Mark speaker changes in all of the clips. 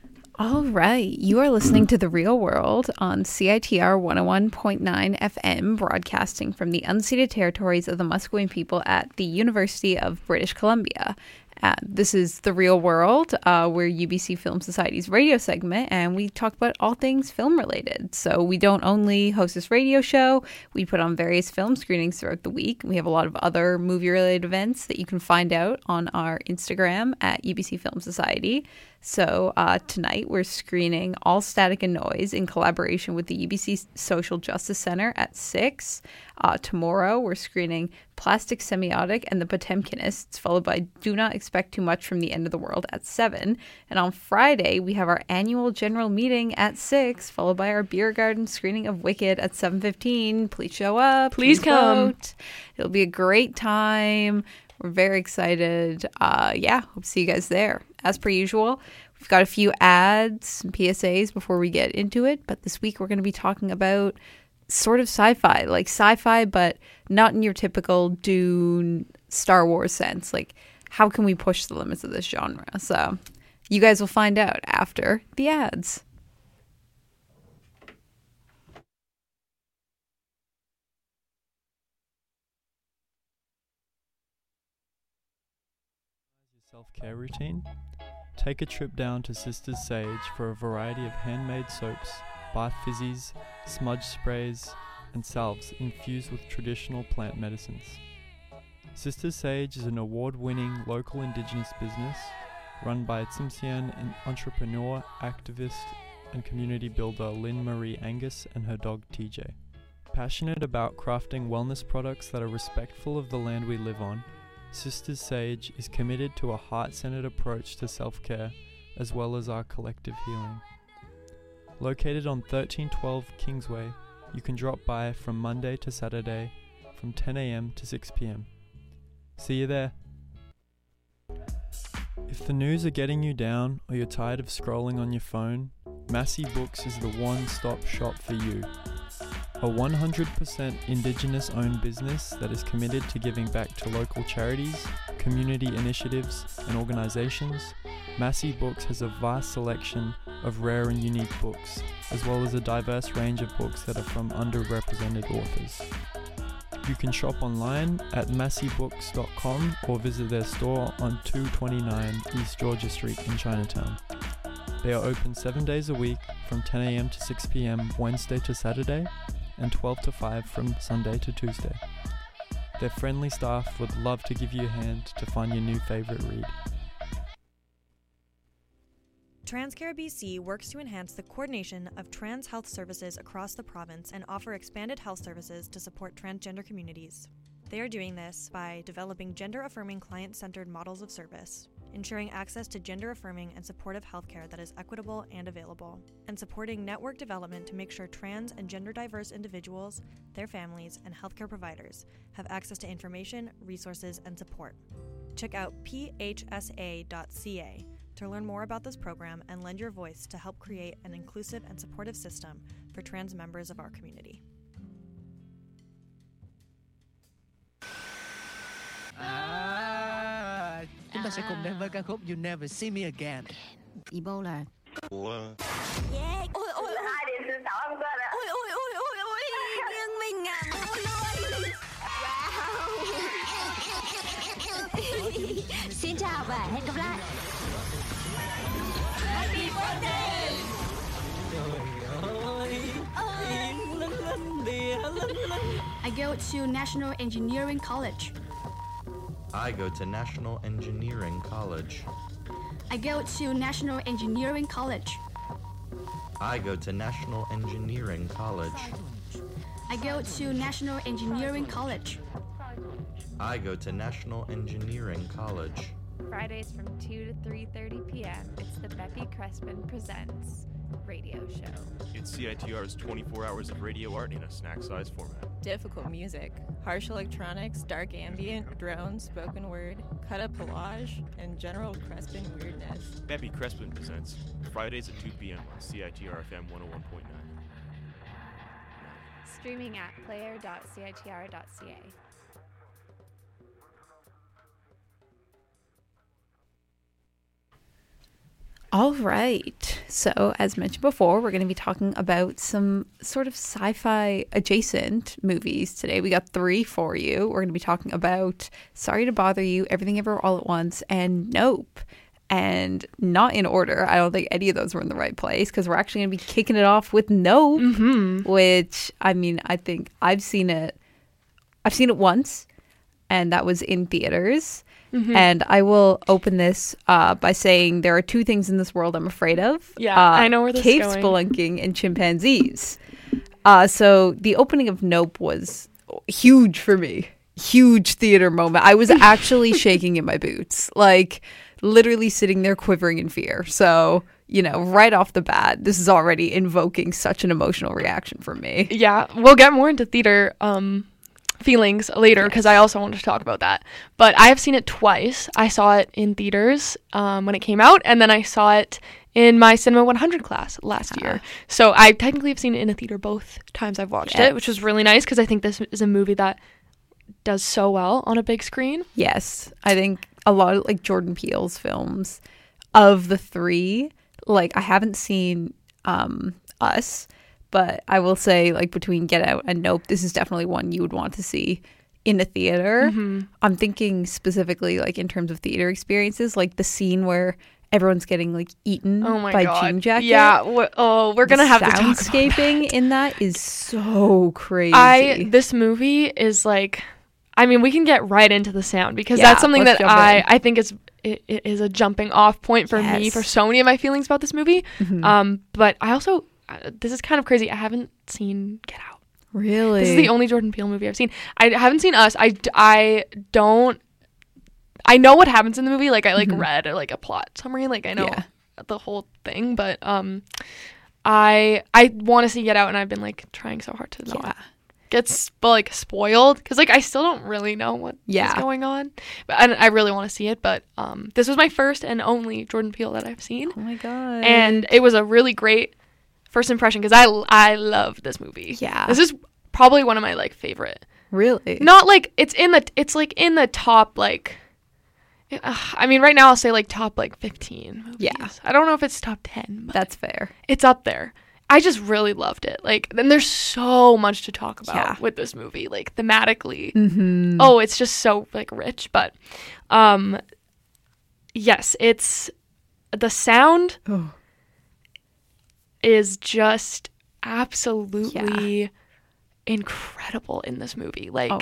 Speaker 1: All right. You are listening to The Real World on CITR 101.9 FM, broadcasting from the unceded territories of the Musqueam people at the University of British Columbia. This is The Real World. We're UBC Film Society's radio segment, and we talk about all things film related. So we don't only host this radio show, we put on various film screenings throughout the week. We have a lot of other movie-related events that you can find out on our Instagram at UBC Film Society. So tonight we're screening All Static and Noise in collaboration with the UBC Social Justice Center at 6. Tomorrow we're screening Plastic Semiotic and the Potemkinists, followed by Do Not Expect Too Much from the End of the World at 7. And on Friday we have our annual general meeting at 6, followed by our beer garden screening of Wicked at 7:15. Please show up.
Speaker 2: Please come.
Speaker 1: Vote. It'll be a great time. We're very excited. Hope to see you guys there. As per usual, we've got a few ads and PSAs before we get into it. But this week we're going to be talking about sort of sci-fi, like sci-fi, but not in your typical Dune, Star Wars sense. Like, how can we push the limits of this genre? So you guys will find out after the ads.
Speaker 3: Self-care routine? Take a trip down to Sisters Sage for a variety of handmade soaps, bath fizzies, smudge sprays, and salves infused with traditional plant medicines. Sisters Sage is an award-winning local indigenous business run by Tsimshian entrepreneur, activist, and community builder Lynn Marie Angus and her dog TJ. Passionate about crafting wellness products that are respectful of the land we live on, Sisters Sage is committed to a heart-centered approach to self-care as well as our collective healing. Located on 1312 Kingsway, you can drop by from Monday to Saturday from 10 a.m. to 6 p.m. See you there. If the news are getting you down or you're tired of scrolling on your phone, Massey Books is the one-stop shop for you. A 100% Indigenous-owned business that is committed to giving back to local charities, community initiatives, and organizations, Massey Books has a vast selection of rare and unique books, as well as a diverse range of books that are from underrepresented authors. You can shop online at masseybooks.com or visit their store on 229 East Georgia Street in Chinatown. They are open 7 days a week from 10 a.m. to 6 p.m. Wednesday to Saturday, and 12 to 5 from Sunday to Tuesday. Their friendly staff would love to give you a hand to find your new favorite read.
Speaker 4: TransCare BC works to enhance the coordination of trans health services across the province and offer expanded health services to support transgender communities. They are doing this by developing gender-affirming client-centered models of service, ensuring access to gender-affirming and supportive healthcare that is equitable and available, and supporting network development to make sure trans and gender-diverse individuals, their families, and healthcare providers have access to information, resources, and support. Check out phsa.ca to learn more about this program and lend your voice to help create an inclusive and supportive system for trans members of our community.
Speaker 5: Chúng ta sẽ cùng đến với ca khúc You Never See Me Again.
Speaker 6: Ebola.
Speaker 7: Yeah. Ôi ôi ôi. 2 điểm từ 6 âm cơ ạ. Ôi ôi ôi ôi ôi. Nhưng mình ngả mồ luôn. Wow.
Speaker 6: Xin chào và hẹn gặp lại.
Speaker 7: Happy birthday.
Speaker 8: I go to National Engineering College.
Speaker 9: I go to National Engineering College.
Speaker 8: I go to National Engineering College.
Speaker 9: I go to National Engineering College.
Speaker 8: I go to National Engineering College.
Speaker 9: I go to National Engineering College.
Speaker 10: Fridays from 2 to 3:30 p.m. It's the Beppy Crespin Presents radio show.
Speaker 11: It's CITR's 24 hours of radio art in a snack-sized format.
Speaker 12: Difficult music, harsh electronics, dark ambient, drone, spoken word, cut-up collage, and general Crespin weirdness.
Speaker 11: Beppy Crespin Presents, Fridays at 2 p.m. on CITR FM 101.9.
Speaker 10: Streaming at player.citr.ca.
Speaker 1: All right. So, as mentioned before, we're going to be talking about some sort of sci-fi adjacent movies today. We got 3 for you. We're going to be talking about Sorry to Bother You, Everything Ever All at Once, and Nope. And not in order. I don't think any of those were in the right place, because we're actually going to be kicking it off with Nope, which, I mean, I think I've seen it once, and that was in theaters. And I will open this by saying there are 2 things in this world I'm afraid of.
Speaker 2: Yeah, I know where this is
Speaker 1: cave
Speaker 2: going.
Speaker 1: spelunking and chimpanzees. So the opening of Nope was huge for me. Huge theater moment. I was actually shaking in my boots. Like, literally sitting there quivering in fear. So, you know, right off the bat, this is already invoking such an emotional reaction from me.
Speaker 2: Yeah, we'll get more into theater feelings later, because I also wanted to talk about that. But I have seen it twice. I saw it in theaters when it came out, and then I saw it in my Cinema 100 class last year. So I technically have seen it in a theater both times I've watched it, which was really nice, because I think this is a movie that does so well on a big screen.
Speaker 1: Yes, I think a lot of like Jordan Peele's films, of the 3, like I haven't seen Us, but I will say, like, between Get Out and Nope, this is definitely one you would want to see in a theater. I'm thinking specifically, like, in terms of theater experiences, like the scene where everyone's getting, like, eaten by Jean Jacket.
Speaker 2: Yeah, we're going to have to talk about
Speaker 1: soundscaping in that is so crazy.
Speaker 2: This movie is, like, I mean, we can get right into the sound, because that's something that I think it is a jumping off point for me for so many of my feelings about this movie. But I also... this is kind of crazy. I haven't seen Get Out.
Speaker 1: Really?
Speaker 2: This is the only Jordan Peele movie I've seen. I haven't seen Us. I know what happens in the movie. Like, I read like a plot summary. Like, I know the whole thing, but I want to see Get Out, and I've been like trying so hard to not get spoiled, because like I still don't really know what is going on. But I really want to see it. But this was my first and only Jordan Peele that I've seen.
Speaker 1: Oh my god!
Speaker 2: And it was a really great first impression, because I love this movie.
Speaker 1: Yeah,
Speaker 2: this is probably one of my like favorite.
Speaker 1: Really?
Speaker 2: Not like it's like in the top, like I mean, right now I'll say like top like 15 movies. Yeah, I don't know if it's top 10, but
Speaker 1: that's fair.
Speaker 2: It's up there. I just really loved it. Like, then there's so much to talk about with this movie, like thematically. Oh, it's just so like rich. But yes, it's the sound is just absolutely incredible in this movie. Like,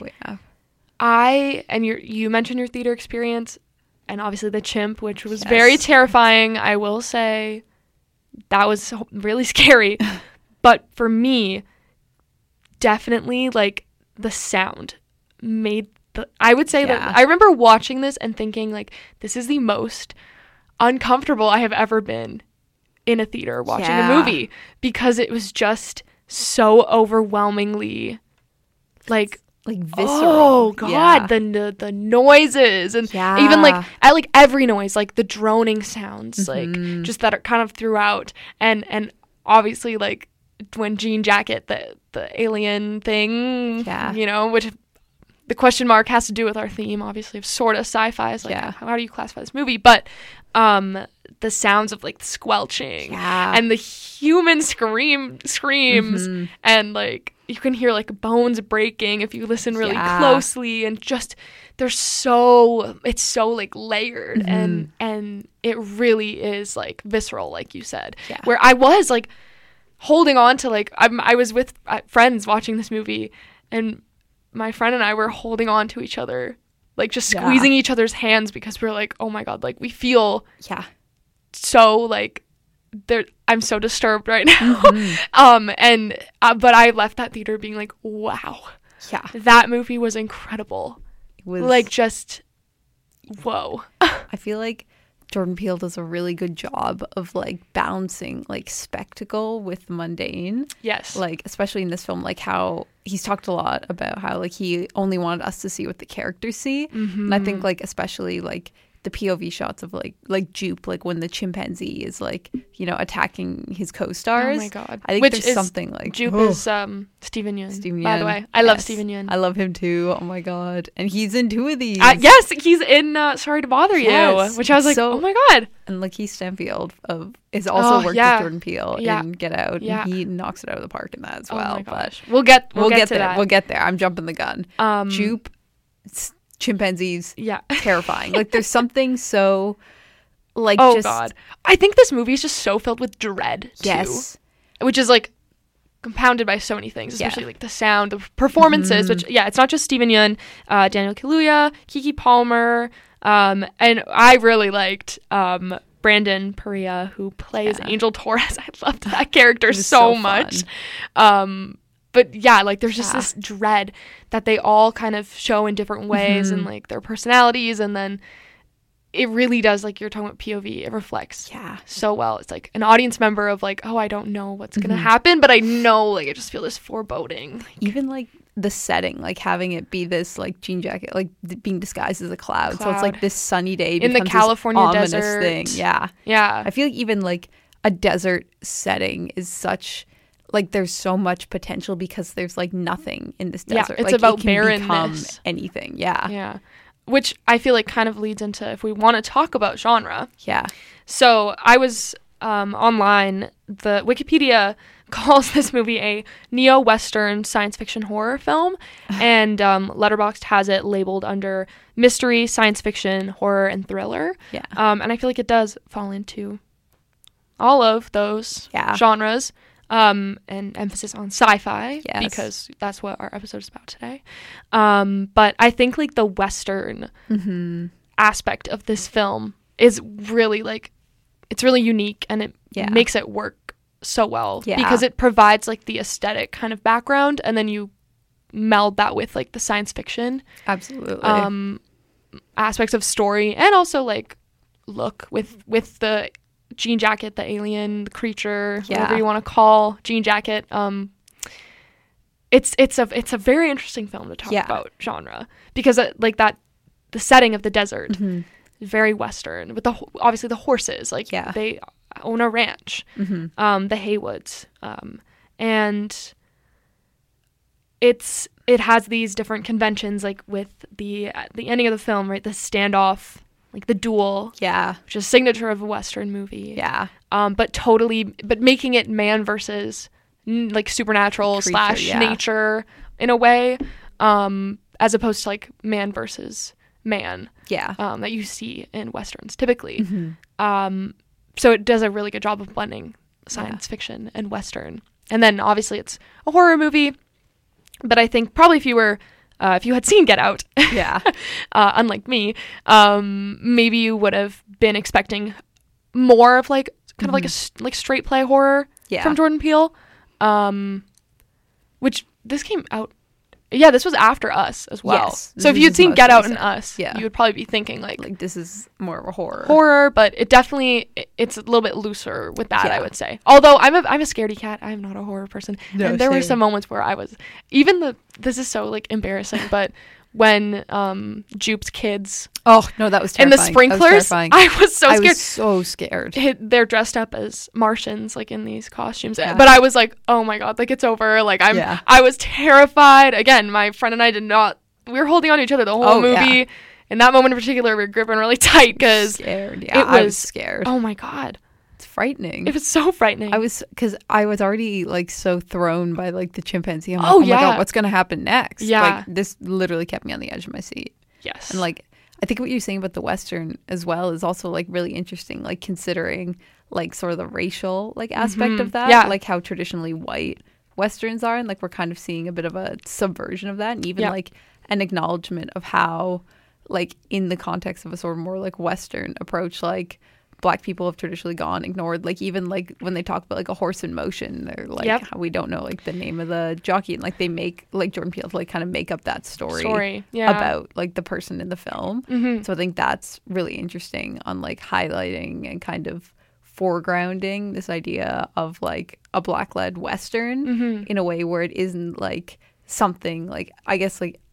Speaker 2: you mentioned your theater experience, and obviously the chimp, which was very terrifying. I will say that was really scary. But for me, definitely like the sound made I would say that I remember watching this and thinking like, this is the most uncomfortable I have ever been in a theater watching a movie, because it was just so overwhelmingly like visceral. Oh god, the noises, and even like I like every noise, like the droning sounds, like just that are kind of throughout, and obviously like when Jean Jacket, the alien thing, you know, which the question mark has to do with our theme, obviously, of sort of sci-fi. Is like, how do you classify this movie? But the sounds of like the squelching and the human screams, and like you can hear like bones breaking if you listen really closely, and just it's so like layered, and it really is like visceral, like you said. Where I was like holding on to like I was with friends watching this movie, and my friend and I were holding on to each other, like just squeezing each other's hands, because we're like, oh my god, like we feel so like I'm so disturbed right now. But I left that theater being like, wow, that movie was incredible. It was like, just whoa.
Speaker 1: I feel like Jordan Peele does a really good job of like balancing like spectacle with mundane. Yes. Like, especially in this film, like how he's talked a lot about how like he only wanted us to see what the characters see. And I think like especially like the POV shots of like Jupe, like when the chimpanzee is like, you know, attacking his co-stars.
Speaker 2: Oh my god!
Speaker 1: I think
Speaker 2: Which
Speaker 1: there's
Speaker 2: is,
Speaker 1: Jupe is
Speaker 2: Steven Yeun.
Speaker 1: Steven Yeun.
Speaker 2: By the way, I love Steven Yeun.
Speaker 1: I love him too. Oh my god! And he's in 2 of these.
Speaker 2: Yes, he's in Sorry to Bother You, which I was like, oh my god.
Speaker 1: And Lakeith Stanfield is also worked with Jordan Peele in Get Out,
Speaker 2: Yeah.
Speaker 1: and he knocks it out of the park in that as well.
Speaker 2: Oh my gosh.
Speaker 1: But
Speaker 2: We'll get
Speaker 1: to
Speaker 2: there.
Speaker 1: that. We'll get there. I'm jumping the gun. Jupe, chimpanzees, terrifying. Like there's something so like
Speaker 2: God. I think this movie is just so filled with dread too.
Speaker 1: Yes.
Speaker 2: Which is like compounded by so many things, especially like the sound, the performances, which it's not just Steven Yeun, Daniel Kaluuya, Keke Palmer, and I really liked Brandon Perea, who plays Angel Torres. I loved that character so much. But yeah, like there's just this dread that they all kind of show in different ways and like their personalities, and then it really does, like you're talking about POV, it reflects so well. It's like an audience member of like, oh, I don't know what's gonna happen, but I know, like I just feel this foreboding.
Speaker 1: Even like the setting, like having it be this like jean jacket, like being disguised as a cloud. So it's like this sunny day
Speaker 2: in the California desert
Speaker 1: thing. Yeah. I feel like even like a desert setting is such like there's so much potential because there's like nothing in this desert.
Speaker 2: It's
Speaker 1: like,
Speaker 2: about
Speaker 1: it can
Speaker 2: barrenness.
Speaker 1: Become anything. Yeah.
Speaker 2: Which I feel like kind of leads into if we want to talk about genre.
Speaker 1: Yeah.
Speaker 2: So I was online. The Wikipedia calls this movie a neo-Western science fiction horror film, and Letterboxd has it labeled under mystery, science fiction, horror, and thriller.
Speaker 1: Yeah.
Speaker 2: And I feel like it does fall into all of those genres. And emphasis on sci-fi because that's what our episode is about today. But I think like the Western aspect of this film is really like, it's really unique, and it makes it work so well because it provides like the aesthetic kind of background, and then you meld that with like the science fiction aspects of story, and also like look with the jean jacket, the alien, the creature, whatever you want to call jean jacket. It's a very interesting film to talk about genre because like that the setting of the desert is very Western with obviously the horses, like they own a ranch, the Haywoods, and it has these different conventions, like with the ending of the film, right, the standoff, like the duel, which is signature of a Western movie, but making it man versus like supernatural creature, / nature in a way, as opposed to like man versus man, that you see in Westerns typically. So it does a really good job of blending science fiction and Western, and then obviously it's a horror movie, but I think probably if you had seen Get Out, unlike me, maybe you would have been expecting more of like kind of like a like straight play horror from Jordan Peele, which this came out. Yeah, this was after Us as well. Yes, so if you'd seen Get Out and Us, you would probably be thinking like
Speaker 1: this is more of a horror.
Speaker 2: But it's a little bit looser with that, I would say. Although I'm a scaredy cat. I'm not a horror person. No, and there were some moments where I was this is so like embarrassing, but when Jupe's kids
Speaker 1: that was terrifying.
Speaker 2: And the sprinklers, I was so scared.
Speaker 1: I was so scared.
Speaker 2: They're dressed up as Martians, like in these costumes, but I was like, oh my god, like it's over. Like I was terrified. Again, my friend and I we were holding on to each other the whole movie. In that moment in particular, we were gripping really tight because
Speaker 1: I was scared.
Speaker 2: Oh my god,
Speaker 1: it's frightening.
Speaker 2: It was so frightening.
Speaker 1: Because I was already like so thrown by like the chimpanzee. I'm like, oh my god, what's gonna happen next? Like this literally kept me on the edge of my seat.
Speaker 2: Yes.
Speaker 1: And like I think what you're saying about the Western as well is also like really interesting, like considering like sort of the racial like aspect of that, like how traditionally white Westerns are, and like we're kind of seeing a bit of a subversion of that, and even like an acknowledgement of how like in the context of a sort of more like Western approach, like Black people have traditionally gone ignored, like even like when they talk about like a horse in motion, they're like how we don't know like the name of the jockey, and like they make like Jordan Peele to like kind of make up that story about like the person in the film. So I think that's really interesting on like highlighting and kind of foregrounding this idea of like a Black led Western in a way where it isn't like something like, I guess like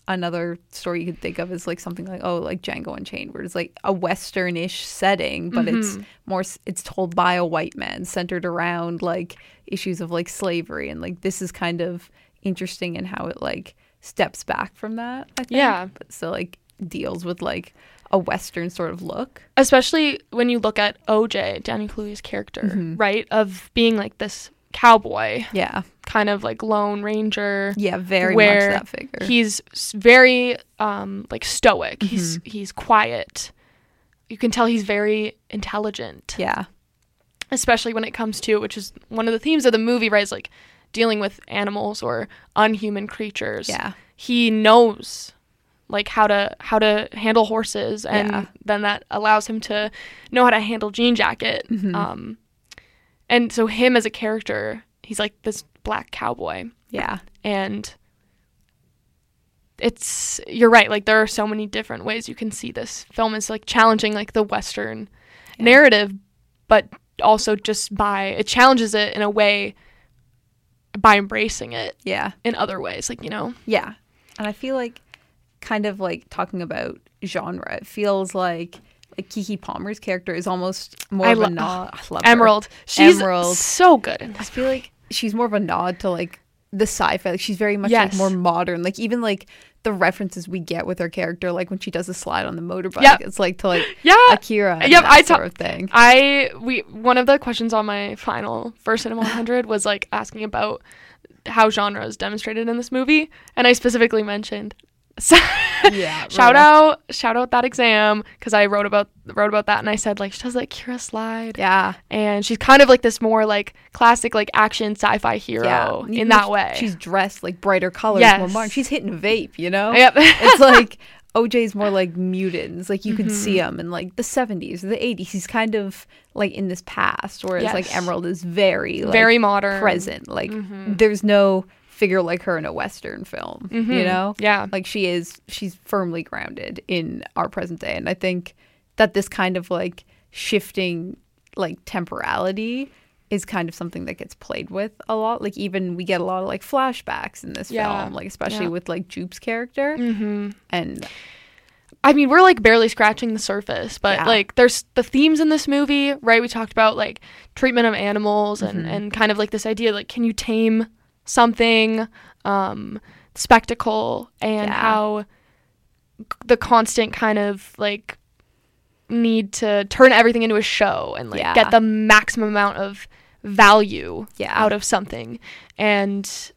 Speaker 1: another story you could think of is like something like, oh, like Django Unchained, where it's like a Western-ish setting, but it's told by a white man, centered around like issues of like slavery, and like this is kind of interesting in how it like steps back from that, I think.
Speaker 2: Yeah.
Speaker 1: But still like deals with like a Western sort of look.
Speaker 2: Especially when you look at OJ, Daniel Kaluuya's character, right? Of being like this cowboy.
Speaker 1: Yeah.
Speaker 2: Kind of like Lone Ranger.
Speaker 1: Yeah, very much that figure.
Speaker 2: He's very like stoic. He's quiet. You can tell he's very intelligent.
Speaker 1: Yeah.
Speaker 2: Especially when it comes to, which is one of the themes of the movie, right? Is like dealing with animals or unhuman creatures.
Speaker 1: Yeah.
Speaker 2: He knows like how to handle horses, and then that allows him to know how to handle Jean Jacket. And so him as a character, he's like this black cowboy.
Speaker 1: Yeah.
Speaker 2: And you're right, like there are so many different ways you can see this film is like challenging like the Western narrative, but also just it challenges it in a way by embracing it.
Speaker 1: Yeah.
Speaker 2: In other ways, like, you know.
Speaker 1: Yeah. And I feel like kind of like talking about genre, it feels like Keke Palmer's character is almost more of a nod. I love
Speaker 2: Emerald.
Speaker 1: Her.
Speaker 2: She's
Speaker 1: Emerald.
Speaker 2: So good in this.
Speaker 1: I feel like she's more of a nod to like the sci-fi. Like she's very much like more modern. Like even like the references we get with her character, like when she does a slide on the motorbike, it's like to like Akira. And that sort of thing.
Speaker 2: One of the questions on my final First Cinema 100 was like asking about how genre is demonstrated in this movie, and I specifically mentioned. Shout out that exam, because I wrote about that, and I said like she does like Akira slide, and she's kind of like this more like classic like action sci-fi hero in that way.
Speaker 1: She's dressed like brighter colors, more modern. She's hitting vape, you know. It's like OJ's more like muted. It's like you can see him in like the 70s or the 80s. He's kind of like in this past, whereas like Emerald is very like,
Speaker 2: very modern,
Speaker 1: present. Like there's no figure like her in a Western film, you know?
Speaker 2: Yeah.
Speaker 1: Like she's firmly grounded in our present day. And I think that this kind of like shifting like temporality is kind of something that gets played with a lot. Like even we get a lot of like flashbacks in this film, like especially with like Jupe's character. And
Speaker 2: I mean, we're like barely scratching the surface, but like there's the themes in this movie, right? We talked about like treatment of animals and kind of like this idea, like, can you tame something, spectacle, and how the constant kind of like need to turn everything into a show and like get the maximum amount of value out of something, and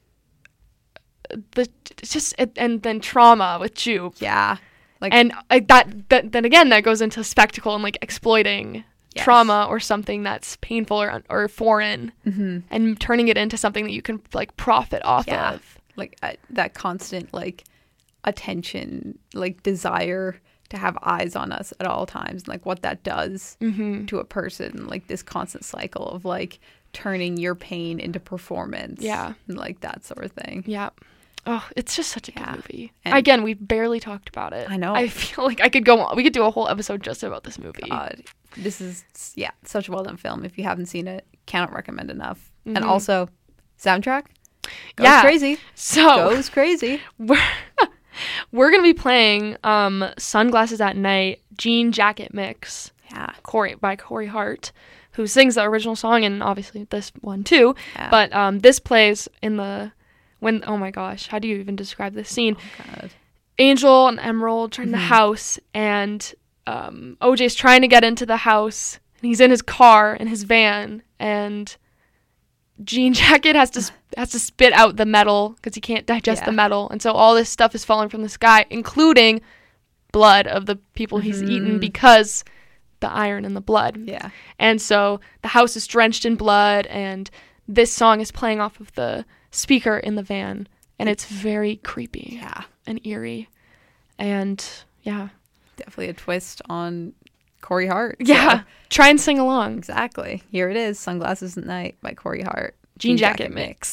Speaker 2: and then trauma with Jupe,
Speaker 1: like,
Speaker 2: and then again that goes into spectacle and like exploiting trauma or something that's painful or foreign, and turning it into something that you can like profit off of,
Speaker 1: like that constant like attention, like desire to have eyes on us at all times, and like what that does to a person, like this constant cycle of like turning your pain into performance, and like that sort of thing.
Speaker 2: Oh, it's just such a good movie. And again, we barely talked about it.
Speaker 1: I know.
Speaker 2: I feel like I could go on. We could do a whole episode just about this movie.
Speaker 1: God, this is such a well done film. If you haven't seen it, cannot recommend enough. And also, soundtrack goes crazy. Goes crazy.
Speaker 2: We're gonna be playing "Sunglasses at Night" Jean Jacket mix. By Corey Hart, who sings the original song and obviously this one too. But this plays in the. Oh my gosh, how do you even describe this scene?
Speaker 1: Oh God.
Speaker 2: Angel and Emerald are in the house, and OJ's trying to get into the house, and he's in his car, in his van, and Jean Jacket has to spit out the metal because he can't digest the metal, and so all this stuff is falling from the sky, including blood of the people he's eaten, because the iron in the blood. And so the house is drenched in blood, and this song is playing off of the speaker in the van, and it's very creepy and eerie, and
Speaker 1: definitely a twist on Corey Hart.
Speaker 2: So. Try and sing along.
Speaker 1: Exactly. Here it is, Sunglasses at Night by Corey Hart.
Speaker 2: Jean Jacket mix.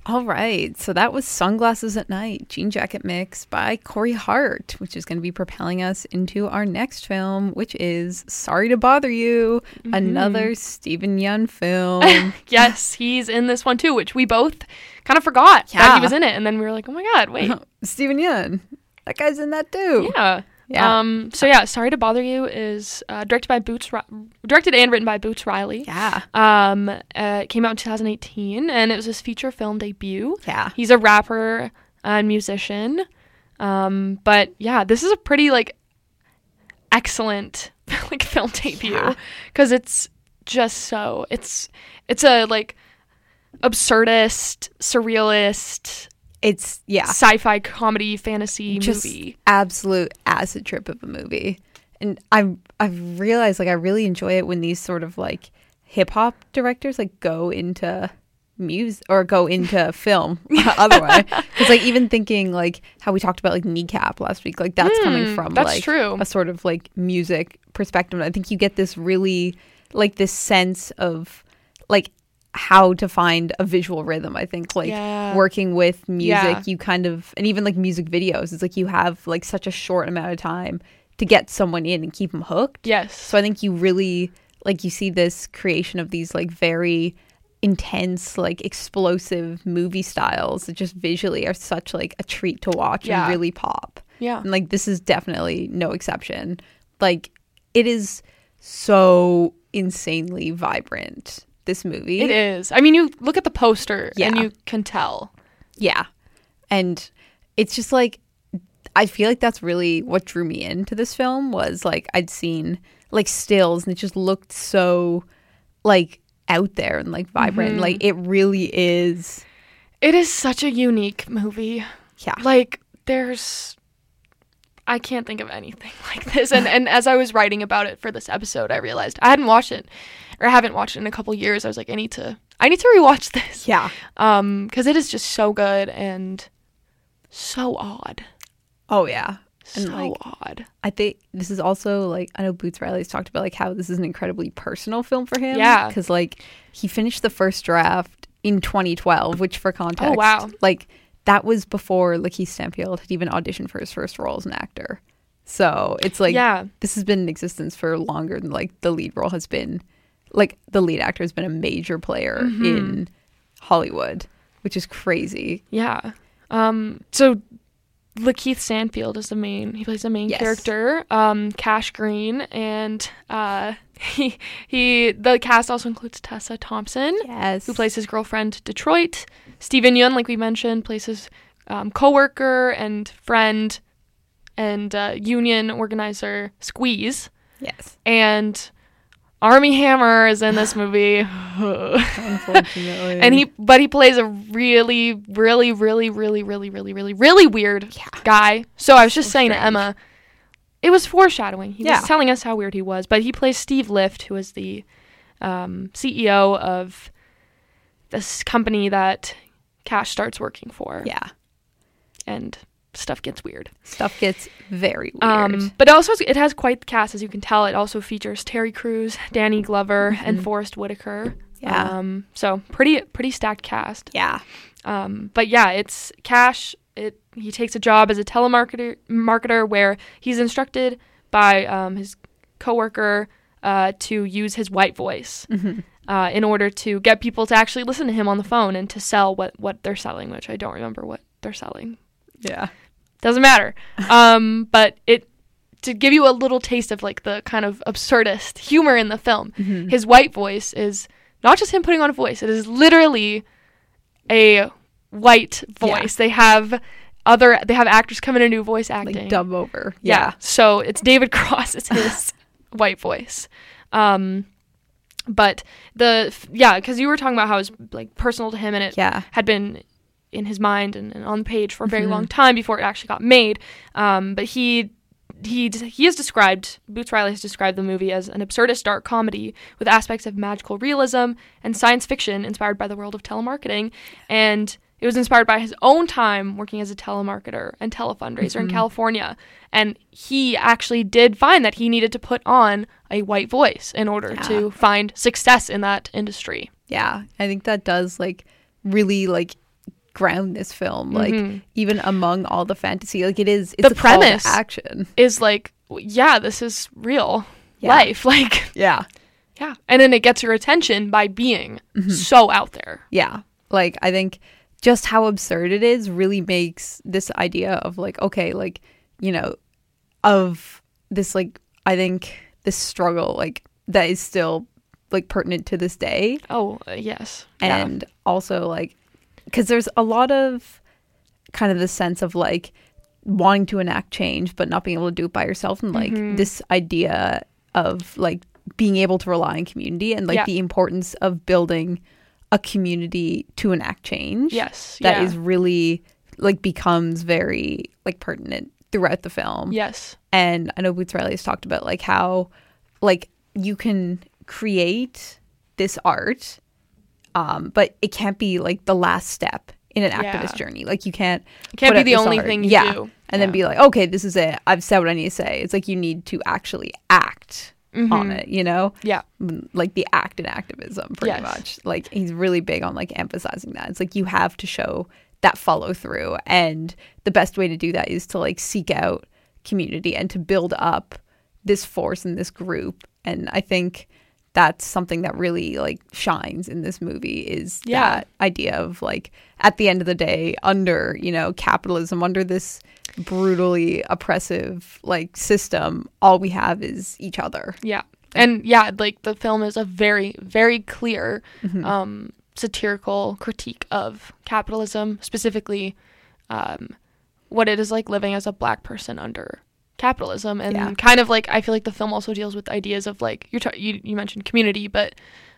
Speaker 1: All right, so that was Sunglasses at Night, Jean Jacket Mix by Corey Hart, which is going to be propelling us into our next film, which is Sorry to Bother You, another Steven Yeun film.
Speaker 2: Yes, he's in this one too, which we both kind of forgot that he was in it, and then we were like, oh my god, wait.
Speaker 1: Steven Yeun, that guy's in that too.
Speaker 2: Yeah. So yeah, Sorry to Bother You is directed and written by Boots Riley.
Speaker 1: Yeah.
Speaker 2: It came out in 2018, and it was his feature film debut.
Speaker 1: Yeah.
Speaker 2: He's a rapper and musician. But yeah, this is a pretty like excellent like film debut because it's just so it's a like absurdist, surrealist.
Speaker 1: It's
Speaker 2: sci-fi comedy fantasy
Speaker 1: just
Speaker 2: movie.
Speaker 1: Absolute acid trip of a movie. And I've realized like I really enjoy it when these sort of like hip hop directors like go into music or go into film otherwise. Because like even thinking like how we talked about like Kneecap last week, like that's coming from like
Speaker 2: true.
Speaker 1: A sort of like music perspective. I think you get this really like this sense of like how to find a visual rhythm. I think like working with music, you kind of, and even like music videos, it's like you have like such a short amount of time to get someone in and keep them hooked.
Speaker 2: Yes.
Speaker 1: So I think you really like you see this creation of these like very intense like explosive movie styles that just visually are such like a treat to watch and really pop.
Speaker 2: Yeah.
Speaker 1: And like this is definitely no exception. Like it is so insanely vibrant, this movie.
Speaker 2: It is. I mean, you look at the poster and you can tell.
Speaker 1: Yeah. And it's just like, I feel like that's really what drew me into this film was like, I'd seen like stills and it just looked so like out there and like vibrant.
Speaker 2: Mm-hmm.
Speaker 1: Like it really is.
Speaker 2: It is such a unique movie.
Speaker 1: Yeah.
Speaker 2: Like I can't think of anything like this. And as I was writing about it for this episode, I realized I haven't watched it in a couple years. I was like, I need to rewatch this.
Speaker 1: Yeah.
Speaker 2: Because it is just so good and so odd.
Speaker 1: Oh yeah. And
Speaker 2: so
Speaker 1: like,
Speaker 2: odd.
Speaker 1: I think this is also like, I know Boots Riley's talked about like how this is an incredibly personal film for him.
Speaker 2: Yeah.
Speaker 1: Because like he finished the first draft in 2012, which for context,
Speaker 2: oh wow,
Speaker 1: like that was before Lakeith Stanfield had even auditioned for his first role as an actor. So it's like, this has been in existence for longer than like the lead role has been, like the lead actor has been a major player in Hollywood, which is crazy.
Speaker 2: Yeah. So Lakeith Stanfield is he plays the main character, Cash Green, and the cast also includes Tessa Thompson, who plays his girlfriend Detroit. Steven Yeun, like we mentioned, plays his co-worker and friend and union organizer Squeeze.
Speaker 1: Yes.
Speaker 2: And Armie Hammer is in this movie.
Speaker 1: Unfortunately.
Speaker 2: And he plays a really, really, really, really, really, really, really, really weird guy. So I was just saying to Emma, it was foreshadowing. He was telling us how weird he was. But he plays Steve Lift, who is the CEO of this company that Cash starts working for.
Speaker 1: Yeah.
Speaker 2: And stuff gets weird.
Speaker 1: Stuff gets very weird.
Speaker 2: But also it has quite the cast, as you can tell. It also features Terry Crews, Danny Glover, and Forrest Whitaker.
Speaker 1: Yeah.
Speaker 2: So pretty stacked cast.
Speaker 1: Yeah.
Speaker 2: But yeah, it's Cash. He takes a job as a telemarketer where he's instructed by his coworker to use his white voice in order to get people to actually listen to him on the phone and to sell what they're selling, which I don't remember what they're selling.
Speaker 1: Yeah.
Speaker 2: Doesn't matter. But to give you a little taste of like the kind of absurdist humor in the film, his white voice is not just him putting on a voice. It is literally a white voice. They have actors come in and do voice acting.
Speaker 1: Like dub over.
Speaker 2: Yeah. So it's David Cross. It's his white voice. But because you were talking about how it was like personal to him and it had been in his mind and on the page for a very long time before it actually got made. But he has described, Boots Riley has described the movie as an absurdist dark comedy with aspects of magical realism and science fiction inspired by the world of telemarketing. And it was inspired by his own time working as a telemarketer and telefundraiser in California. And he actually did find that he needed to put on a white voice in order to find success in that industry.
Speaker 1: Yeah. I think that does like really like ground this film, like even among all the fantasy, like it's
Speaker 2: the
Speaker 1: a call to
Speaker 2: premise
Speaker 1: action
Speaker 2: is like, yeah, this is real life, like
Speaker 1: yeah,
Speaker 2: and then it gets your attention by being so out there.
Speaker 1: Yeah, like I think just how absurd it is really makes this idea of like, okay, like, you know, of this, like, I think this struggle, like, that is still like pertinent to this day.
Speaker 2: Yes.
Speaker 1: And also like, because there's a lot of kind of the sense of like wanting to enact change but not being able to do it by yourself, and like this idea of like being able to rely on community and like the importance of building a community to enact change.
Speaker 2: Yes.
Speaker 1: That is really like becomes very like pertinent throughout the film.
Speaker 2: Yes.
Speaker 1: And I know Boots Riley has talked about like how like you can create this art, but it can't be like the last step in an activist journey. Like you can't
Speaker 2: be the only thing you do.
Speaker 1: And then be like, okay, this is it. I've said what I need to say. It's like you need to actually act on it, you know?
Speaker 2: Yeah.
Speaker 1: Like the act in activism, pretty much. Like he's really big on like emphasizing that. It's like you have to show that follow through. And the best way to do that is to like seek out community and to build up this force in this group. And I think that's something that really like shines in this movie is that idea of like at the end of the day, under, you know, capitalism, under this brutally oppressive like system, all we have is each other.
Speaker 2: Yeah. And yeah, like the film is a very, very clear satirical critique of capitalism, specifically what it is like living as a Black person under capitalism. And kind of like I feel like the film also deals with ideas of like you mentioned community, but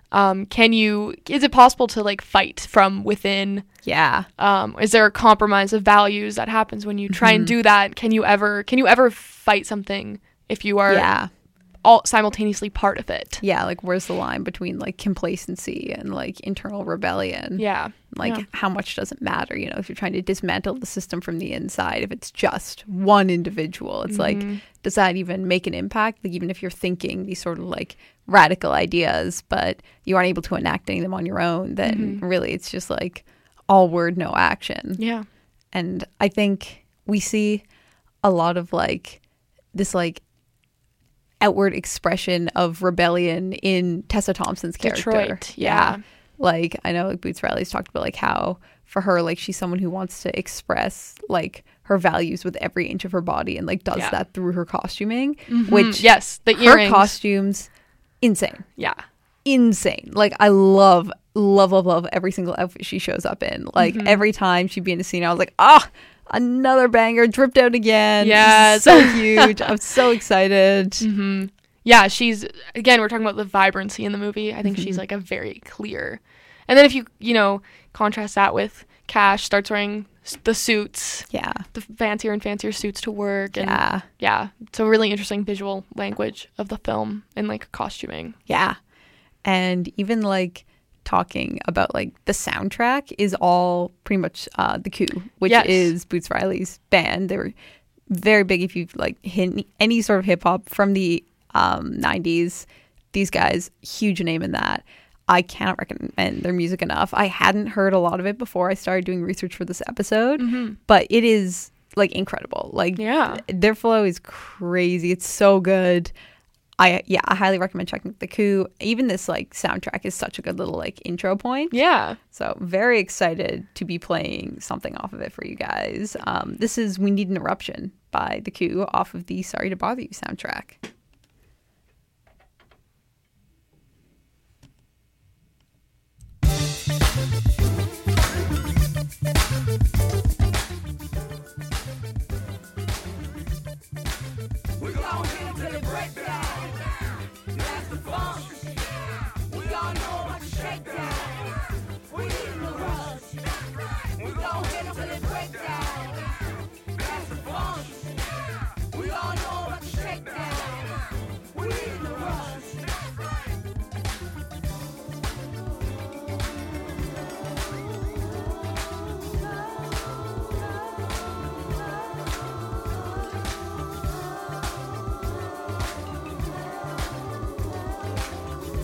Speaker 2: is it possible to like fight from within? Is there a compromise of values that happens when you try and do that? Can you ever fight something if you are all simultaneously part of it?
Speaker 1: Like where's the line between like complacency and like internal rebellion? How much does it matter, you know, if you're trying to dismantle the system from the inside, if it's just one individual, it's like, does that even make an impact? Like even if you're thinking these sort of like radical ideas but you aren't able to enact any of them on your own, then really it's just like all word, no action. And I think we see a lot of like this like outward expression of rebellion in Tessa Thompson's character.
Speaker 2: Detroit,
Speaker 1: Like I know like Boots Riley's talked about like how for her like she's someone who wants to express like her values with every inch of her body and like does that through her costuming, which
Speaker 2: the earrings.
Speaker 1: Her costumes insane. Insane. Like I love every single outfit she shows up in. Like every time she'd be in a scene I was like, another banger, dripped out again.
Speaker 2: Yes.
Speaker 1: So huge. I'm so excited.
Speaker 2: Yeah, she's, again, we're talking about the vibrancy in the movie. I think she's like a very clear. And then if you know, contrast that with Cash starts wearing the suits. The fancier and fancier suits to work. And it's a really interesting visual language of the film and like costuming.
Speaker 1: And even like talking about like the soundtrack is all pretty much The Coup, which is Boots Riley's band. They were very big if you've like hit any sort of hip hop from the 90s. These guys, huge name in that. I cannot recommend their music enough. I hadn't heard a lot of it before I started doing research for this episode, but it is like incredible. Like their flow is crazy. It's so good. I highly recommend checking The Coup. Even this like soundtrack is such a good little like intro point. So very excited to be playing something off of it for you guys. This is We Need an Eruption by The Coup off of the Sorry to Bother You soundtrack.
Speaker 13: We gon' hit him till it break down. That's the funk. We all know about the shakedown. We need the rush. We gon' hit him till it break down. That's the funk. We all know about the shakedown. We need the rush.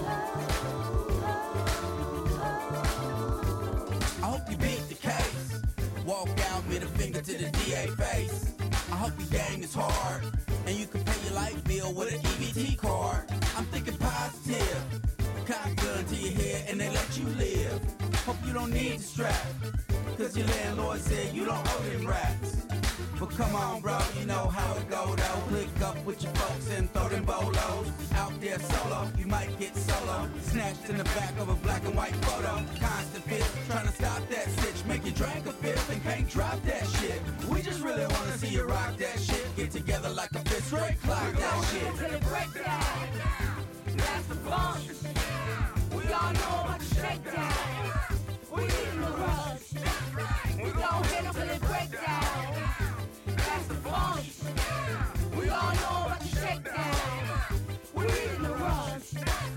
Speaker 13: I hope you beat the case.
Speaker 14: game is hard, and you can pay your light bill with an EBT card. I'm thinking positive, cock gun to your head and they let you live. Hope you don't need the strap, cause your landlord said you don't owe them rats. But come on, bro, you know how it go, though. Click up with your folks and throw them bolos. Out there solo, you might get solo. Snatched in the back of a black and white photo. Constant fist, trying to stop that stitch. Make you drink a fifth and can't drop that shit. We just really want to see you rock that shit. Get together like a fist, straight clock that shit.
Speaker 13: Till it break down. That's the funk. We all know about the shakedown. We need in the rush. We gon' hit them till it break down. That's the funk. We all know about the shakedown. We need in the rush.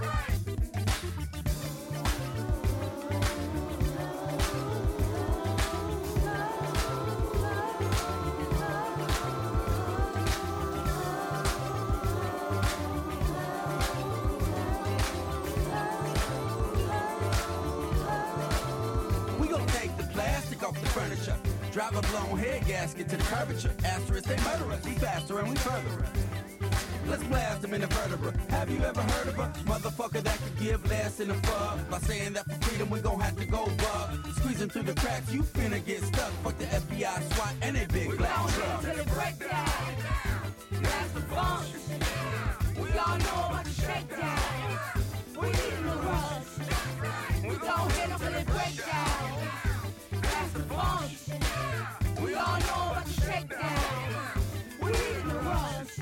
Speaker 14: Off the furniture, drive a blown head gasket to the curvature. Asterisk, they murder us, we faster and we further us. Let's blast them in the vertebra. Have you ever heard of a motherfucker that could give less than a fuck? By saying that for freedom we gon' have to go bug. Squeezing through the cracks, you finna get stuck. Fuck the FBI, SWAT, and they big black truck.
Speaker 13: Till it break down. That's the funk. We all know about the shakedown. We need in the rush. We gon' hit them till it break down. That's the funk. We all know about the shakedown. We need in the rush.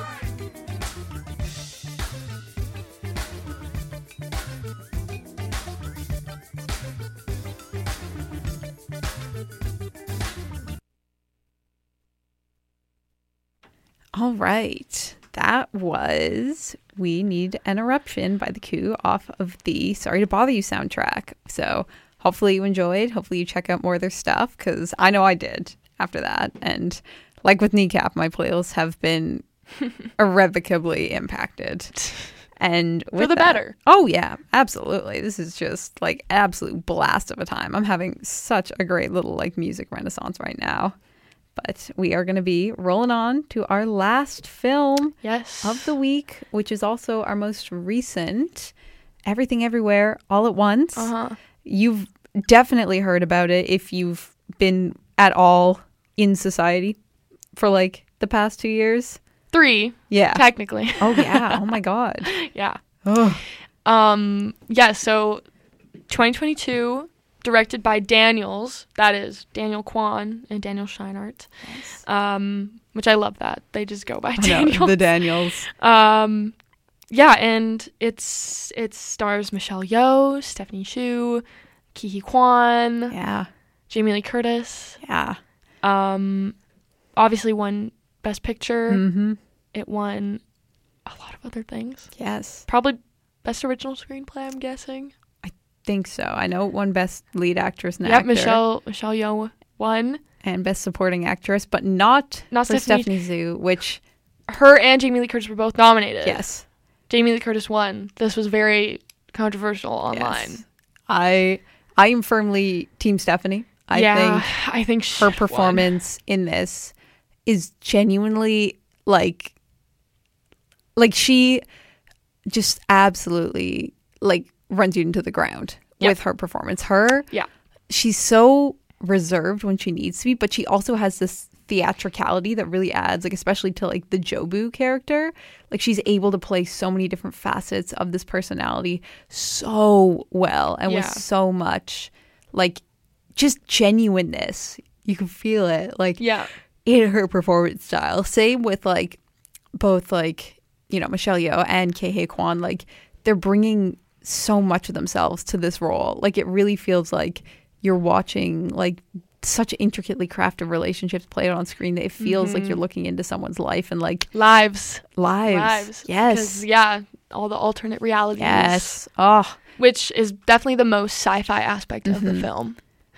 Speaker 1: All right. That was We Need an Eruption by The Coup off of the Sorry to Bother You soundtrack. So hopefully you enjoyed. Hopefully you check out more of their stuff, because I know I did after that. And like with Kneecap, my playlists have been irrevocably impacted. And
Speaker 2: for the better.
Speaker 1: Oh, yeah, absolutely. This is just like absolute blast of a time. I'm having such a great little like music renaissance right now. But we are going to be rolling on to our last film of the week, which is also our most recent, Everything Everywhere All at Once. You've definitely heard about it if you've been at all in society for like the past 2 years.
Speaker 2: 3.
Speaker 1: Yeah.
Speaker 2: Technically.
Speaker 1: Oh, yeah. Oh, my God.
Speaker 2: Yeah.
Speaker 1: Ugh.
Speaker 2: Yeah, so 2022, directed by Daniels. That is Daniel Kwan and Daniel Scheinert. Nice. Which I love that. They just go by Daniels.
Speaker 1: The Daniels.
Speaker 2: Yeah, and it stars Michelle Yeoh, Stephanie Hsu, Ki-hee Kwan.
Speaker 1: Yeah.
Speaker 2: Jamie Lee Curtis.
Speaker 1: Yeah.
Speaker 2: Obviously won Best Picture.
Speaker 1: Mm-hmm.
Speaker 2: It won a lot of other things.
Speaker 1: Yes.
Speaker 2: Probably Best Original Screenplay, I'm guessing.
Speaker 1: I think so. I know it won Best Lead Actress and Actor.
Speaker 2: Michelle Yeoh won.
Speaker 1: And Best Supporting Actress, but not for Stephanie Hsu, which...
Speaker 2: Her and Jamie Lee Curtis were both nominated.
Speaker 1: Yes.
Speaker 2: Jamie Lee Curtis won. This was very controversial online.
Speaker 1: Yes. I am firmly Team Stephanie.
Speaker 2: I think
Speaker 1: her performance in this is genuinely like she just absolutely like runs you into the ground with her performance. She's so reserved when she needs to be, but she also has this theatricality that really adds, like, especially to like the Jobu character. Like, she's able to play so many different facets of this personality so well, and with so much like just genuineness. You can feel it like in her performance style. Same with like both like, you know, Michelle Yeoh and Ki-hee Kwan. Like, they're bringing so much of themselves to this role. Like, it really feels like you're watching like such intricately crafted relationships played on screen that it feels like you're looking into someone's life and like lives. Yes.
Speaker 2: Because, all the alternate realities.
Speaker 1: Yes.
Speaker 2: Which is definitely the most sci-fi aspect of the film.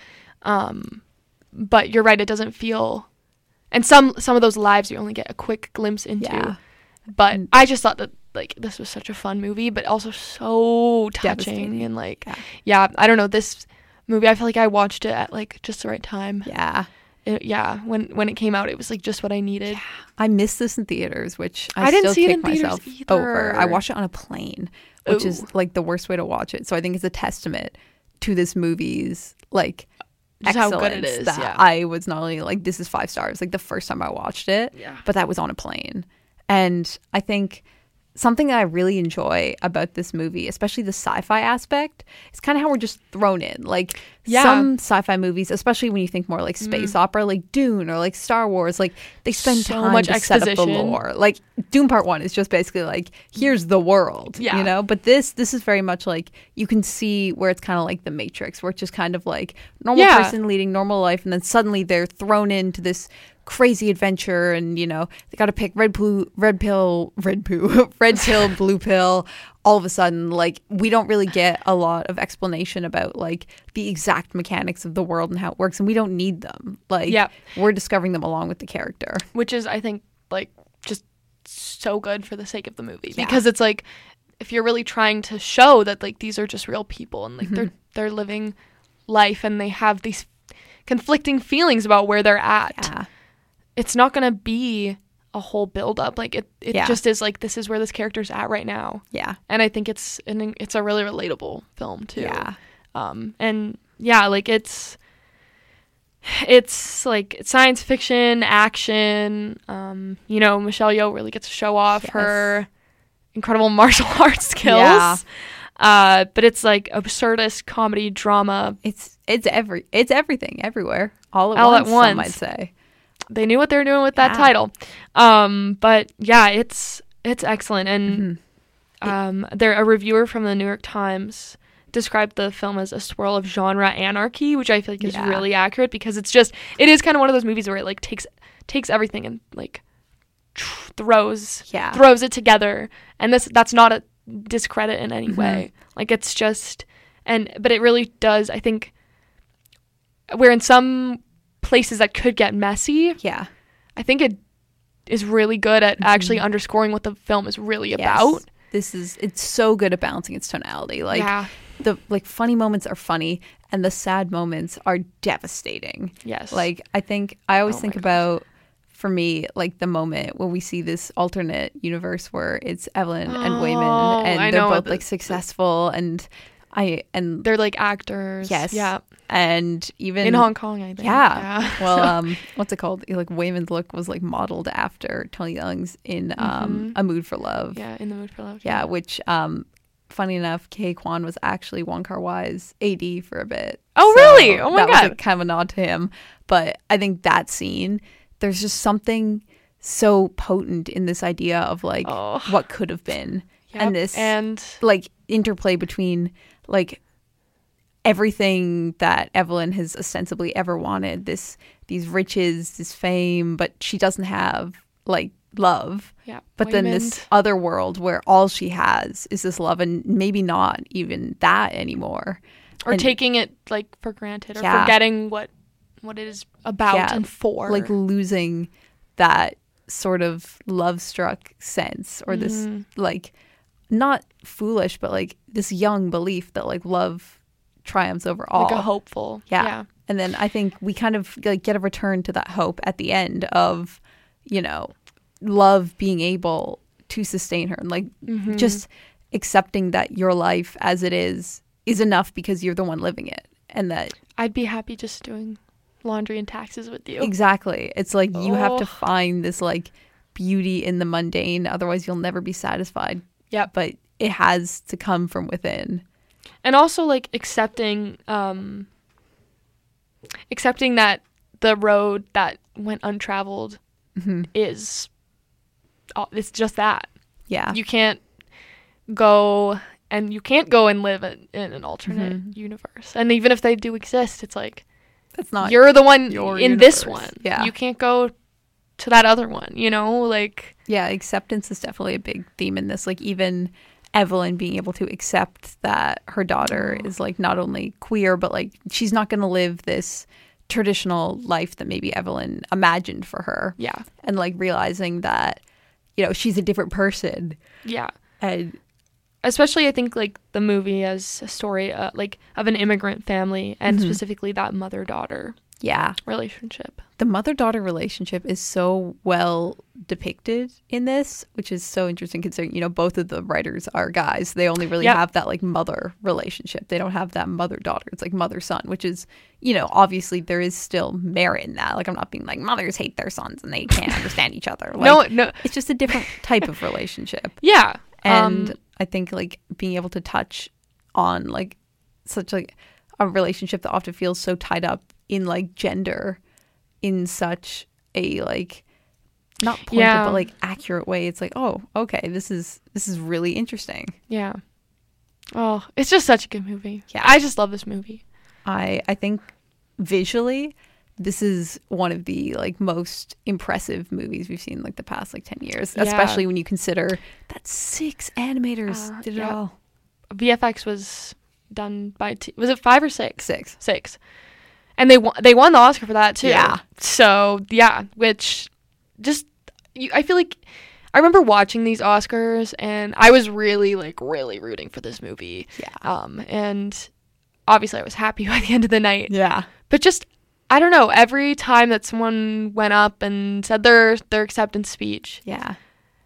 Speaker 2: But you're right, it doesn't feel, and some of those lives you only get a quick glimpse into.
Speaker 1: Yeah.
Speaker 2: But I just thought that like this was such a fun movie, but also so touching and like I don't know, this movie, I feel like I watched it at like just the right time.
Speaker 1: Yeah.
Speaker 2: when it came out, it was like just what I needed.
Speaker 1: I missed this in theaters, which
Speaker 2: I
Speaker 1: still
Speaker 2: didn't see it
Speaker 1: kick
Speaker 2: in theaters
Speaker 1: myself
Speaker 2: either.
Speaker 1: over. I watched it on a plane, which is like the worst way to watch it. So I think it's a testament to this movie's like
Speaker 2: Just how
Speaker 1: excellence
Speaker 2: good it is,
Speaker 1: that
Speaker 2: yeah.
Speaker 1: I was not only like, this is 5 stars, like the first time I watched it, but that was on a plane. And I think something that I really enjoy about this movie, especially the sci-fi aspect, is kind of how we're just thrown in. Like some sci-fi movies, especially when you think more like space opera, like Dune or like Star Wars, like they spend
Speaker 2: So
Speaker 1: time
Speaker 2: much
Speaker 1: to set up the
Speaker 2: exposition.
Speaker 1: lore. Like Dune Part 1 is just basically like, here's the world,
Speaker 2: Yeah.
Speaker 1: you know? But this is very much like, you can see where it's kind of like The Matrix, where it's just kind of like normal person leading normal life, and then suddenly they're thrown into this crazy adventure, and you know they got to pick red pill, blue pill. All of a sudden, like, we don't really get a lot of explanation about like the exact mechanics of the world and how it works, and we don't need them. Like, we're discovering them along with the character,
Speaker 2: which is, I think, like just so good for the sake of the movie, because it's like, if you're really trying to show that like these are just real people, and like they're living life, and they have these conflicting feelings about where they're at. It's not gonna be a whole build up. Like it just is like, this is where this character's at right now. Yeah. And I think it's a really relatable film too. Yeah. And yeah, like it's like science fiction, action. You know, Michelle Yeoh really gets to show off her incredible martial arts skills. Yeah. But it's like absurdist comedy drama.
Speaker 1: It's everything everywhere all at once. Some might say.
Speaker 2: They knew what they were doing with that title. But yeah, it's excellent. And a reviewer from the New York Times described the film as a swirl of genre anarchy, which I feel like is really accurate, because it is kind of one of those movies where it like takes everything and like throws it together. And that's not a discredit in any way. Like, it's just, but it really does, I think, where in some places that could get messy, I think it is really good at actually underscoring what the film is really about.
Speaker 1: It's so good at balancing its tonality. Like, the like funny moments are funny, and the sad moments are devastating. Like, I always think about, for me, like the moment when we see this alternate universe where it's Evelyn and Waymond, and they're both like successful, and
Speaker 2: they're like actors.
Speaker 1: And even
Speaker 2: in Hong Kong, I think.
Speaker 1: Well, what's it called? Like, Waymond's look was like modeled after Tony Leung's in A Mood for Love.
Speaker 2: In The Mood for Love.
Speaker 1: Which funny enough, Kei Kwan was actually Wong Kar-wai's AD for a bit.
Speaker 2: Oh, really? Oh my God.
Speaker 1: That was like kind of a nod to him. But I think that scene, there's just something so potent in this idea of like what could have been, and this like interplay between like everything that Evelyn has ostensibly ever wanted, these riches, this fame, but she doesn't have like love. But then this other world where all she has is this love, and maybe not even that anymore,
Speaker 2: or taking it like for granted, or forgetting what it is about and for,
Speaker 1: like losing that sort of love-struck sense, or this like not foolish, but like this young belief that like love triumphs over all,
Speaker 2: like a hopeful.
Speaker 1: And then I think we kind of like get a return to that hope at the end of, you know, love being able to sustain her, and like just accepting that your life as it is enough because you're the one living it, and that
Speaker 2: I'd be happy just doing laundry and taxes with you.
Speaker 1: Exactly. It's like you have to find this like beauty in the mundane, otherwise you'll never be satisfied. But it has to come from within.
Speaker 2: And also like accepting that the road that went untraveled is it's just that. You can't go and live in an alternate universe. And even if they do exist, it's like,
Speaker 1: that's not
Speaker 2: you're the one in
Speaker 1: universe.
Speaker 2: This one. You can't go to that other one, you know? Like,
Speaker 1: acceptance is definitely a big theme in this. Like, even Evelyn being able to accept that her daughter is like not only queer, but like she's not going to live this traditional life that maybe Evelyn imagined for her. And like realizing that, you know, she's a different person. And
Speaker 2: especially I think like the movie as a story like of an immigrant family, and specifically that mother-daughter relationship.
Speaker 1: The mother-daughter relationship is so well depicted in this, which is so interesting considering, both of the writers are guys. They only really have that like mother relationship. They don't have that mother-daughter. It's like mother-son, which is, obviously there is still merit in that. Like, I'm not being like mothers hate their sons and they can't understand each other. Like,
Speaker 2: no.
Speaker 1: It's just a different type of relationship.
Speaker 2: Yeah.
Speaker 1: And I think like being able to touch on like such like a relationship that often feels so tied up in like gender in such a like not pointed but like accurate way. It's like, oh, okay, this is really interesting.
Speaker 2: Yeah. Oh, it's just such a good movie. Yeah. I just love this movie.
Speaker 1: I think visually this is one of the like most impressive movies we've seen like the past like 10 years, especially when you consider that 6 animators did it all.
Speaker 2: VFX was done by was it 5 or 6?
Speaker 1: 6.
Speaker 2: And they won the Oscar for that too. Yeah. So which just I feel like I remember watching these Oscars and I was really rooting for this movie. Yeah. And obviously I was happy by the end of the night.
Speaker 1: Yeah.
Speaker 2: But just I don't know, every time that someone went up and said their acceptance speech.
Speaker 1: Yeah.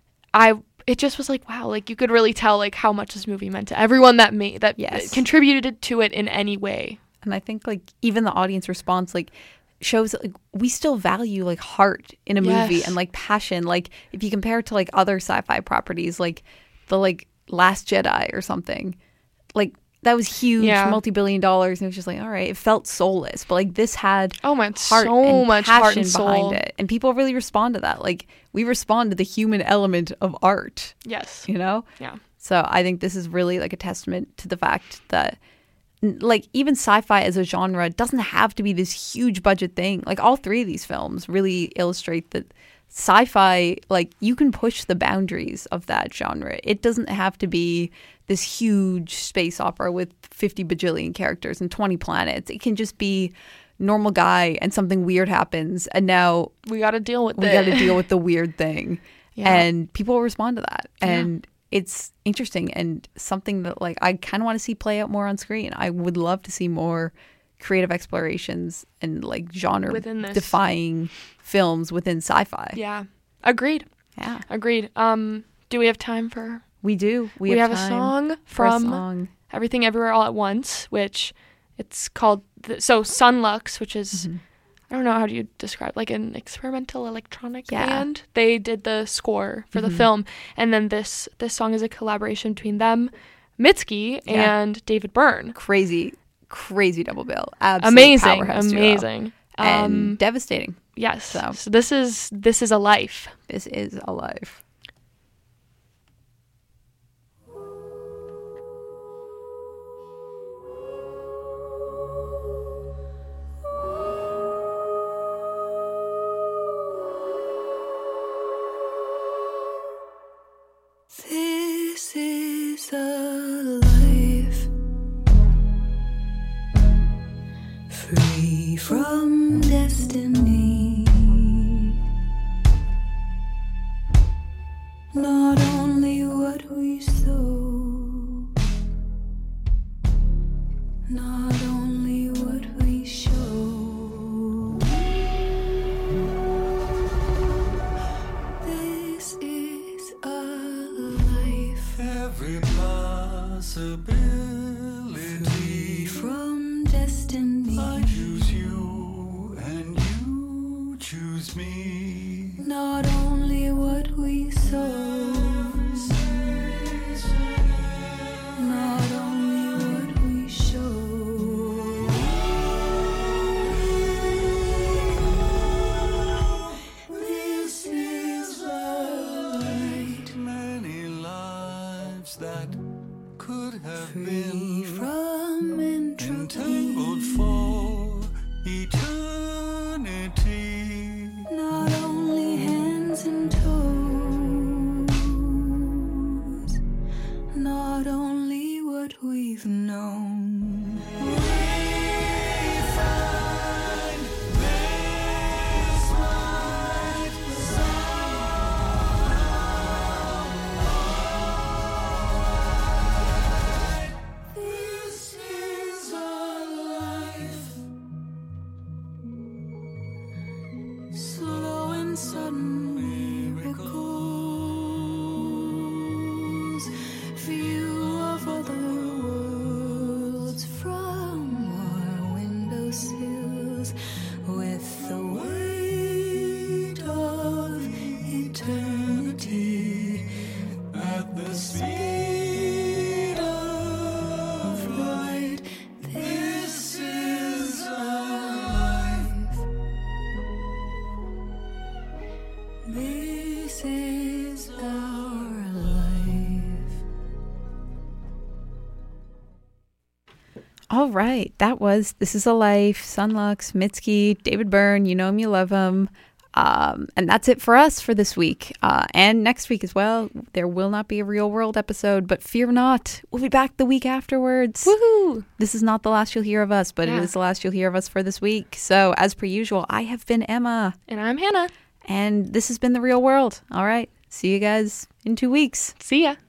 Speaker 2: It just was like, wow, like you could really tell like how much this movie meant to everyone that contributed to it in any way.
Speaker 1: And I think like even the audience response like shows that like we still value like heart in a movie and like passion. Like if you compare it to like other sci-fi properties like the like Last Jedi or something, like that was huge, multi-billion dollars, and it was just like, all right, it felt soulless, but like this had
Speaker 2: heart and soul
Speaker 1: behind it, and people really respond to that. Like we respond to the human element of art.
Speaker 2: Yes,
Speaker 1: Yeah. So I think this is really like a testament to the fact that like even sci-fi as a genre doesn't have to be this huge budget thing. Like all 3 of these films really illustrate that sci-fi, like you can push the boundaries of that genre. It doesn't have to be this huge space opera with 50 bajillion characters and 20 planets. It can just be normal guy and something weird happens and now
Speaker 2: we got to deal with
Speaker 1: the weird thing. And people will respond to that. And it's interesting and something that like I kind of want to see play out more on screen. I would love to see more creative explorations and like genre defying films within sci-fi.
Speaker 2: Yeah. Agreed.
Speaker 1: Yeah.
Speaker 2: Agreed. Do we have time for
Speaker 1: We do.
Speaker 2: We have a song from Everything Everywhere All at Once, which it's called Sunlux, which is I don't know how do you describe, like an experimental electronic band. They did the score for the film, and then this song is a collaboration between them, Mitski, and David Byrne.
Speaker 1: Crazy double bill. Absolutely
Speaker 2: amazing,
Speaker 1: and devastating.
Speaker 2: Yes. So this is a life.
Speaker 1: This is a life.
Speaker 15: This is a life free from destiny. Not only what we sow, not only what we show. This is a life
Speaker 14: every possibility
Speaker 15: free from destiny.
Speaker 14: I choose you and you choose me.
Speaker 15: Not only what we sow, not only what we show. This is a light.
Speaker 14: Many lives that could have
Speaker 15: free
Speaker 14: been
Speaker 15: from entropy.
Speaker 14: entangled for eternity.
Speaker 15: Not only hands and toes, not only what we've known.
Speaker 14: We find this light
Speaker 15: This is a life This is our life.
Speaker 1: All right, that was This Is a Life, Sunlux, Mitski, David Byrne, you know him, you love him. And that's it for us for this week. And next week as well, there will not be a Real World episode, but fear not, we'll be back the week afterwards.
Speaker 2: Woohoo!
Speaker 1: This is not the last you'll hear of us, but it is the last you'll hear of us for this week. So as per usual, I have been Emma.
Speaker 2: And I'm Hannah.
Speaker 1: And this has been The Real World. All right, see you guys in 2 weeks.
Speaker 2: See ya.